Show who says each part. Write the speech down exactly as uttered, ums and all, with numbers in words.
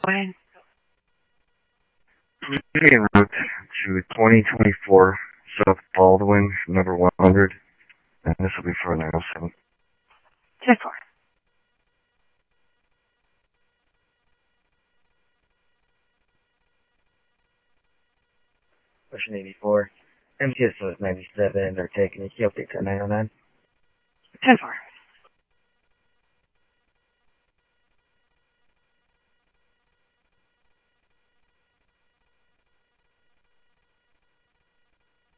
Speaker 1: When?
Speaker 2: Please en route to twenty twenty-four South Baldwin, number one hundred, and this will be for nine oh seven.
Speaker 1: ten four.
Speaker 3: Question eighty-four. M T S was ninety-seven, they're taking a key update to nine oh nine.
Speaker 1: ten four.